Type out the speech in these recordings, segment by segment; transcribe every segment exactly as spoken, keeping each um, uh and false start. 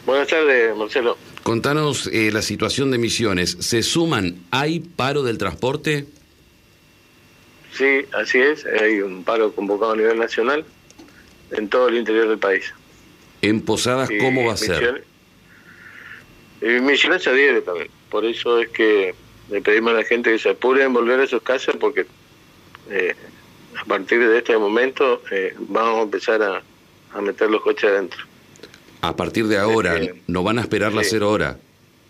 Buenas tardes, Marcelo. Contanos eh, la situación de Misiones. ¿Se suman? ¿Hay paro del transporte? Sí, así es. Hay un paro convocado a nivel nacional en todo el interior del país. ¿En Posadas Y cómo va a Misiones, ser? y Misiones se adhiere también. Por eso es que le pedimos a la gente que se apure en volver a sus casas, porque eh, a partir de este momento eh, vamos a empezar a, a meter los coches adentro. A partir de ahora, Eh, ¿no van a esperar la sí. cero hora?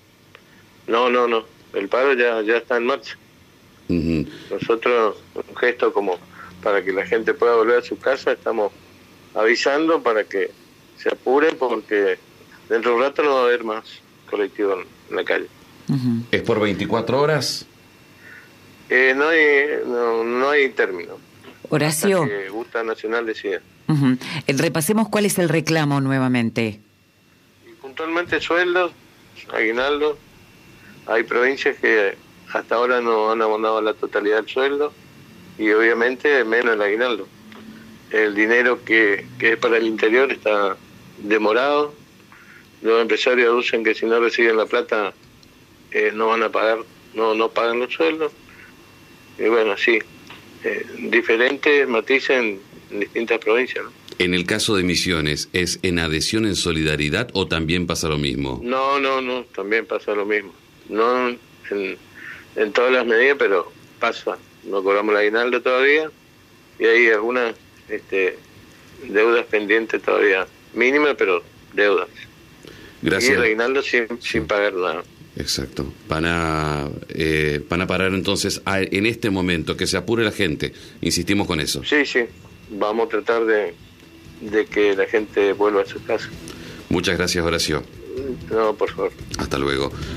No, no, no. El paro ya, ya está en marcha. Uh-huh. Nosotros, un gesto como para que la gente pueda volver a su casa, estamos avisando para que se apuren, porque dentro de un rato no va a haber más colectivo en la calle. Uh-huh. ¿Es por veinticuatro horas? Eh, no hay no, no hay término. Horacio. Hasta que Justa Nacional decida. Uh-huh. Repasemos cuál es el reclamo nuevamente. Y puntualmente sueldos, aguinaldo. Hay provincias que hasta ahora no han abonado la totalidad del sueldo y obviamente menos el aguinaldo. El dinero que, que es para el interior está demorado. Los empresarios aducen que si no reciben la plata eh, no van a pagar, no no pagan los sueldos. Y bueno, sí, eh, diferentes matices en, en distintas provincias, ¿no? En el caso de Misiones, ¿es en adhesión en solidaridad o también pasa lo mismo? No, no, no, también pasa lo mismo. No en, en todas las medidas, pero pasa. No cobramos el aguinaldo todavía y hay algunas este, deudas pendientes todavía, mínimas, pero deudas. Gracias. Y el aguinaldo sin, sí. sin pagar nada. Exacto. Van a, eh, van a parar entonces a, en este momento, que se apure la gente. Insistimos con eso. Sí, sí. Vamos a tratar de, de que la gente vuelva a su casa. Muchas gracias, Horacio. No, por favor. Hasta luego.